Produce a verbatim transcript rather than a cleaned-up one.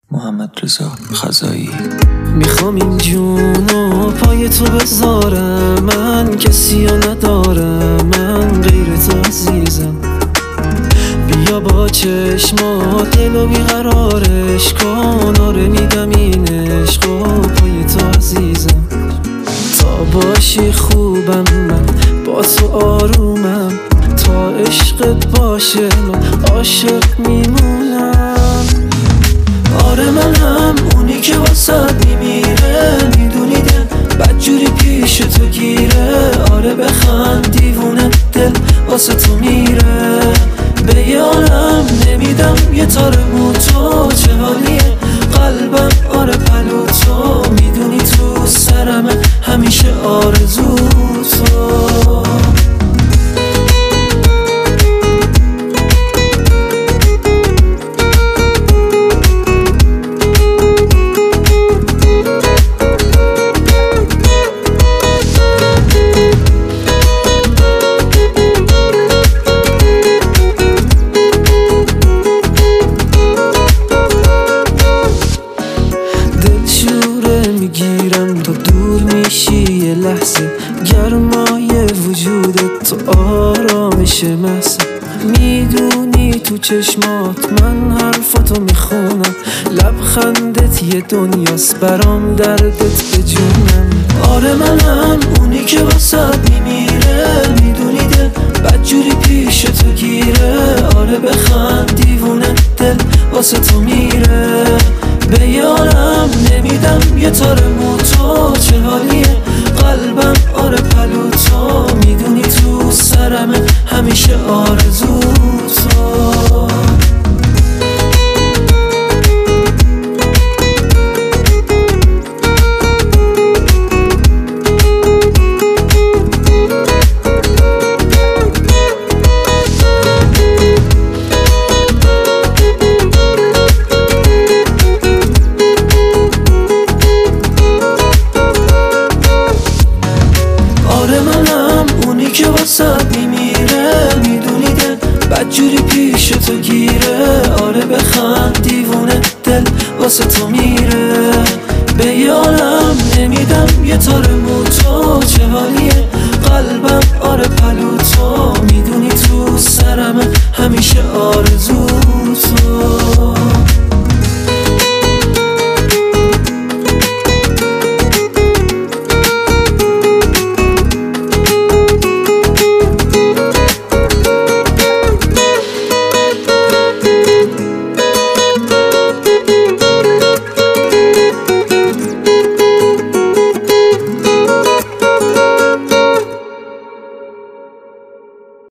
محمد رضا خزایی. میخوام این جونو پای تو بذارم، من کسی رو ندارم، من غیر تو عزیزم. بیا با چشمات دلو بیقرارش کن، آره میدم این عشقو پای تو عزیزم. تا باشی خوبم، من با تو آرومم، تا عشقت باشه من عاشق میمونم. آره منم اونی که واسد میمیره، میدونی دل بدجوری پیش تو گیره. آره بخند دیوونه دل واسه تو میره، به یارم نمیدم یه تار مو تو. چه حالیه قلبم آره پلو تو، میدونی تو سرمه همیشه آرزو تو. میگیرم تا دور میشی یه لحظه، گرمای وجودت تو آرامش محض. میدونی تو چشمات من حرفاتو میخونم، لبخندت یه دنیاست برام دردت به جونم. آره منم اونی که واسد میمیره، میدونی دل بدجوری پیش تو گیره. آره بخند دیوونه دل واسه تو میره، به یارم نمیدم یه تار مو تو. چه حالیه قلبم آره پلو تو، میدونی تو سرمه همیشه آرزو تو. که واسد میمیره، میدونی دل بدجوری پیش تو گیره. آره بخند دیوونه دل واسه تو میره، به یارم نمیدم یه تار